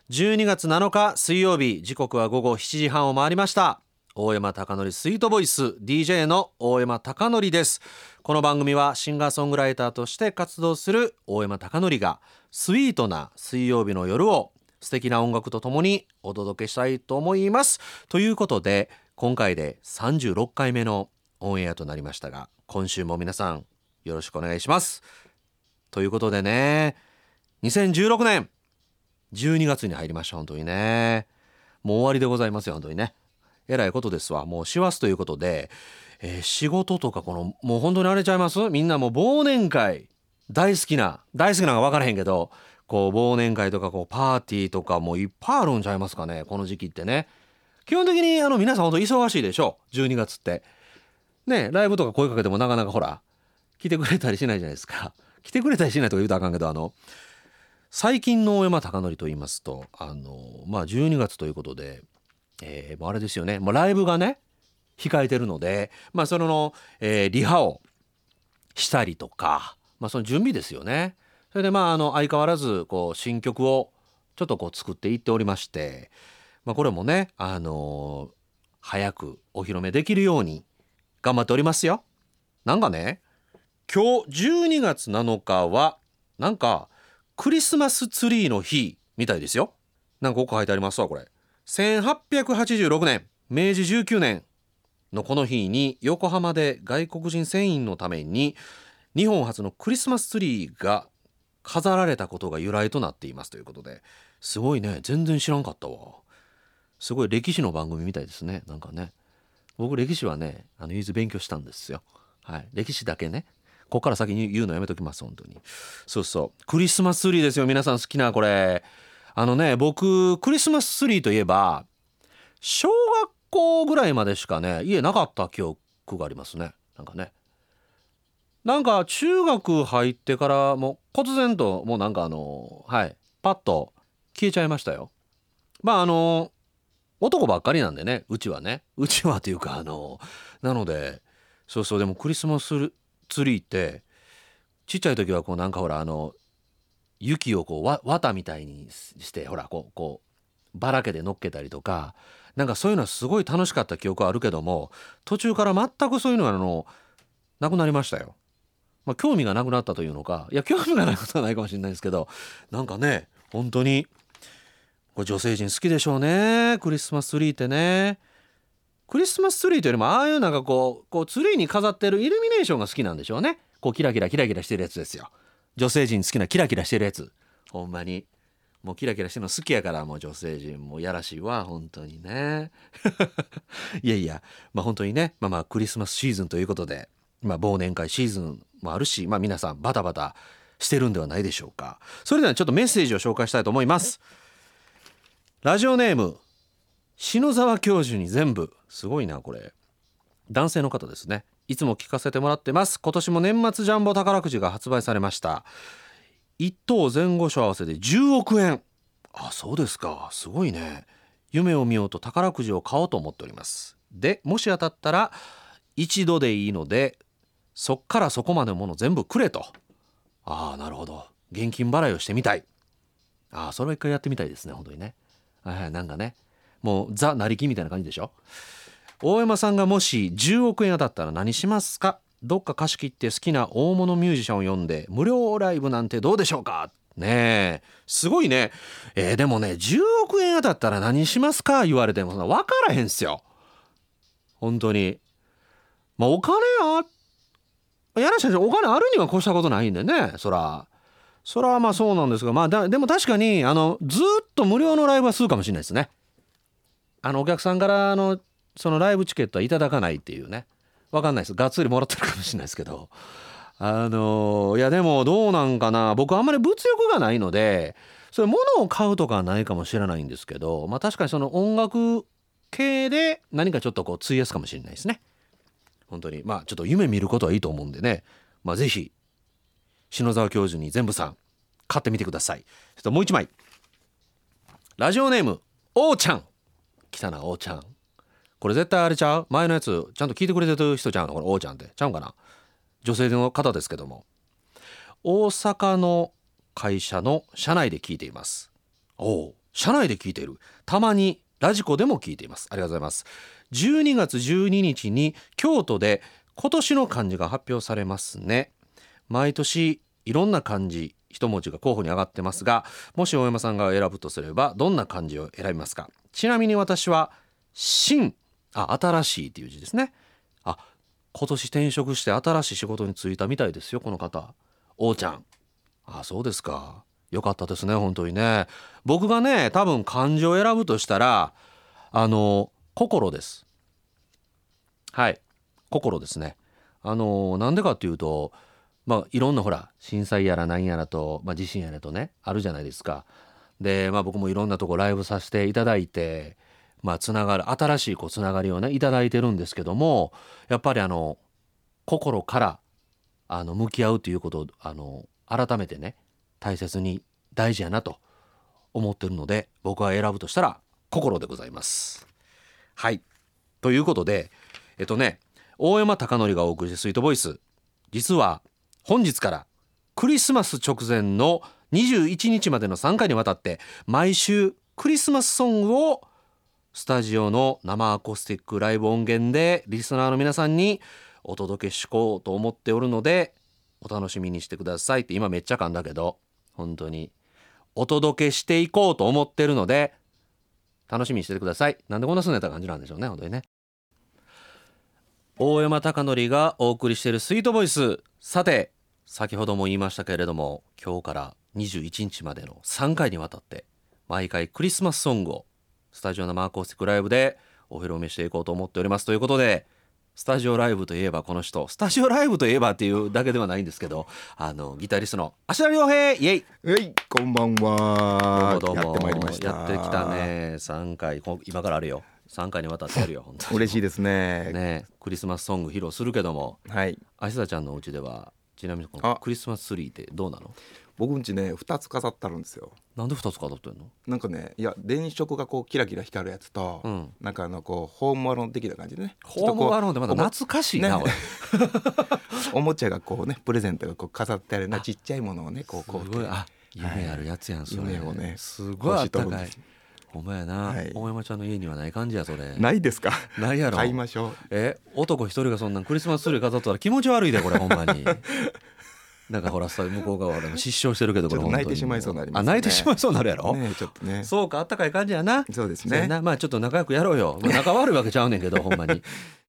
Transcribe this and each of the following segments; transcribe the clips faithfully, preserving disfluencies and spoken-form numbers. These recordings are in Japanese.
じゅうにがつなのか水曜日、時刻は午後しちじはんを回りました。大山貴則スイートボイス ディージェー の大山貴則です。この番組はシンガーソングライターとして活動する大山貴則がスイートな水曜日の夜を素敵な音楽とともにお届けしたいと思います。ということで今回でさんじゅうろっかいめのオンエアとなりましたが、今週も皆さんよろしくお願いします。ということでね、にせんじゅうろくねんじゅうにがつに入りました。本当にね、もう終わりでございますよ。本当にね、えらいことですわ。もう師走ということで、えー、仕事とかこのもう本当に荒れちゃいます。みんなもう忘年会大好きな大好きなのが分からへんけど、こう忘年会とかこうパーティーとかもいっぱいあるんちゃいますかね、この時期ってね。基本的にあの皆さん本当忙しいでしょ、じゅうにがつってね。ライブとか声かけてもなかなかほら来てくれたりしないじゃないですか。来てくれたりしないとか言うとあかんけど、あの最近の大山貴則と言いますと、あのまあじゅうにがつということで、えー、もうあれですよね、もうライブがね控えてるので、まあその、えー、リハをしたりとか、まあその準備ですよね。それでまああの相変わらずこう新曲をちょっとこう作っていっておりまして、まあこれもね、あのー、早くお披露目できるように頑張っておりますよ。なんかね、今日じゅうにがつなのかはなんかクリスマスツリーの日みたいですよ。なんかここ書いてありますわ。これせんはっぴゃくはちじゅうろくねんめいじじゅうきゅうねんのこの日に横浜で外国人船員のために日本初のクリスマスツリーが飾られたことが由来となっていますということで、すごいね、全然知らんかったわ。すごい歴史の番組みたいですね。なんかね、僕歴史はねあのいず勉強したんですよ。はい、歴史だけね、ここから先に言うのやめときます。本当にそうそう、クリスマスツリーですよ。皆さん好きなこれ、あのね、僕クリスマスツリーといえば小学校ぐらいまでしかね家なかった記憶がありますね。なんかね、なんか中学入ってからもう忽然ともうなんかあのはいパッと消えちゃいましたよ。まああの男ばっかりなんでね、うちはね、うちはというかあのなので、そうそう、でもクリスマスツリーってちっちゃい時はこうなんかほらあの雪をこうわ綿みたいにしてほらこうこうばらけで乗っけたりとか、なんかそういうのはすごい楽しかった記憶はあるけども、途中から全くそういうのはあのなくなりましたよ。まあ興味がなくなったというのか、いや興味がないことはないかもしれないですけど、なんかね本当にこれ女性陣好きでしょうね、クリスマスツリーってね。クリスマスツリーというよりもああいうなんかこうこうツリーに飾ってるイルミネーションが好きなんでしょうね。こうキラキラキラキラしてるやつですよ。女性陣好きなキラキラしてるやつ、ほんまにもうキラキラしてるの好きやから、もう女性陣もやらしいわ本当にねいやいや、まあ本当にね、まあまあクリスマスシーズンということで、まあ忘年会シーズンもあるし、まあ皆さんバタバタしてるんではないでしょうか。それではちょっとメッセージを紹介したいと思います。ラジオネーム篠沢教授に全部、すごいなこれ、男性の方ですね。いつも聞かせてもらってます。今年も年末ジャンボ宝くじが発売されました。いっ等前後賞合わせでじゅうおくえん。あ、そうですか、すごいね。夢を見ようと宝くじを買おうと思っております。でもし当たったら一度でいいのでそっからそこまでのもの全部くれと。ああ、なるほど、現金払いをしてみたい。ああ、それは一回やってみたいですね本当にね。はいはい、なんかね、もうザなりきみたいな感じでしょ。大山さんがもしじゅうおくえん当たったら何しますか。どっか貸し切って好きな大物ミュージシャンを呼んで無料ライブなんてどうでしょうかね。えすごいね。えー、でもねじゅうおくえん当たったら何しますか言われてもそんな分からへんすよ本当に。まあお金あやらしい、お金あるには越したことないんでね、そらそらまあそうなんですが、まあだでも確かにあのずっと無料のライブはするかもしれないですね。あのお客さんからあのそのライブチケットはいただかないっていうね。わかんないです、がっつりもらってるかもしれないですけど、あのいやでもどうなんかな、僕あんまり物欲がないのでそれ物を買うとかはないかもしれないんですけど、まあ確かにその音楽系で何かちょっとこう費やすかもしれないですね本当に。まあちょっと夢見ることはいいと思うんでね、まあぜひ篠沢教授に全部さん買ってみてください。ちょっともう一枚、ラジオネームおーちゃん。来たなおーちゃん。これ絶対あれちゃう、前のやつちゃんと聞いてくれてる人ちゃうのこれ、おーちゃんってちゃうんかな。女性の方ですけども、大阪の会社の社内で聞いています。おお、 車内で聞いている、たまにラジコでも聞いています。ありがとうございます。じゅうにがつじゅうににちに京都で今年の漢字が発表されますね。毎年いろんな漢字一文字が候補に上がってますが、もし大山さんが選ぶとすればどんな漢字を選びますか？ちなみに私は新、あ、新しいっていう字ですね。あ、今年転職して新しい仕事に就いたみたいですよ、この方。おーちゃん。あ、そうですか。よかったですね、本当にね。僕がね、多分漢字を選ぶとしたら、あの心です。はい、心ですね。あのなんでかっていうと、まあいろんなほら震災やら何やらと、まあ、地震やらとねあるじゃないですか。で、まあ、僕もいろんなとこライブさせていただいて、まあつながる新しいこうつながりをねいただいてるんですけども、やっぱりあの心からあの向き合うということをあの改めてね大切に大事やなと思ってるので、僕は選ぶとしたら心でございます。はい、ということでえっとね大山貴則がお送りしてスイートボイス、実は本日からクリスマス直前のにじゅういちにちまでのさんかいにわたって毎週クリスマスソングをスタジオの生アコースティックライブ音源でリスナーの皆さんにお届けしこうと思っておるので、お楽しみにしてくださいって、今めっちゃ噛んだけど本当にお届けしていこうと思ってるので楽しみにしててください。なんでこんなすんねた感じなんでしょうね、本当にね。大山貴則がお送りしているスイートボイス。さて先ほども言いましたけれども、今日からにじゅういちにちまでのさんかいにわたって毎回クリスマスソングをスタジオ生アコースティックライブでお披露目していこうと思っております。ということで、スタジオライブといえばこの人、スタジオライブといえばっていうだけではないんですけど、あのギタリストの芦田亮平、イエイ、 はい、こんばんは。 どうもどうもやってまいりました。 やってきたね。さんかい、今からあるよ。さんかいにわたってやるよ本当に嬉しいですね。 ね、クリスマスソング披露するけども、 はい。 芦田ちゃんのお家ではちなみにこのクリスマスツリーってどうなの？ 僕ん家ねふたつ飾ってあるんですよ。 なんでふたつ飾ってんの？ なんかね、いや電飾がこうキラキラ光るやつと、うん、なんかあのこうホームアローン的な感じでね。 ホームアローンってまだ懐かしいな、ね、 おもちゃがこうねプレゼントがこう飾ってあるな、ちっちゃいものをねこうこうすごい、あ、夢あるやつやん、はい、それ夢をねすごいあったかい。ほんまやな、はい、大山ちゃんの家にはない感じやそれ。 ないですか？ ないやろ。 買いましょう。 え、男一人がそんなんクリスマスツリー飾ったら気持ち悪いでこれほんまに。なんかほら向こう側でも失笑してるけど、これちょっと泣いてしまいそうになりますね。 あ、泣いてしまいそうになるやろ、 ね、ちょっとね。 そうか、あったかい感じやな。 そうですね。 まあちょっと仲良くやろうよ。仲悪いわけちゃうねんけどほんまに。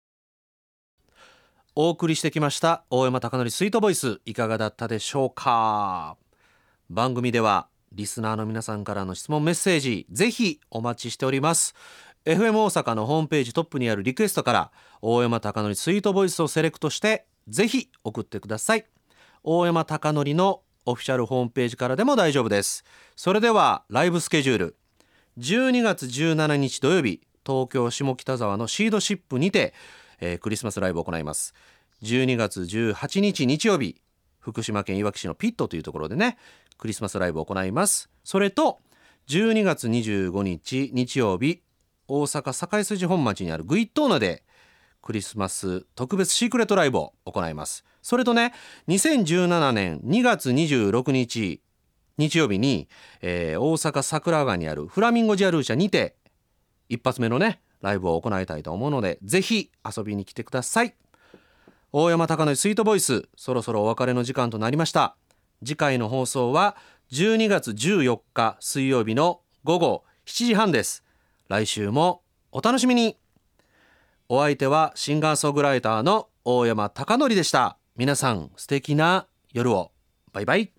お送りしてきました大山貴則スイートボイス、いかがだったでしょうか？番組ではリスナーの皆さんからの質問メッセージぜひお待ちしております。 エフエム 大阪のホームページトップにあるリクエストから大山貴則スイートボイスをセレクトしてぜひ送ってください。大山貴則のオフィシャルホームページからでも大丈夫です。それではライブスケジュール、じゅうにがつじゅうしちにち土曜日、東京下北沢のシードシップにて、えー、クリスマスライブを行います。じゅうにがつじゅうはちにち日曜日、福島県いわき市のピットというところでねクリスマスライブを行います。それとじゅうにがつにじゅうごにち日曜日、大阪堺筋本町にあるグイットーナでクリスマス特別シークレットライブを行います。それとねにせんじゅうななねんにがつにじゅうろくにち日曜日に、えー、大阪桜川にあるフラミンゴジャルーシャにて一発目のねライブを行いたいと思うのでぜひ遊びに来てください。大山貴則スイートボイス、そろそろお別れの時間となりました。次回の放送はじゅうにがつじゅうよっか水曜日のごごしちじはんです。来週もお楽しみに。お相手はシンガーソングライターの大山貴則でした。皆さん素敵な夜を。バイバイ。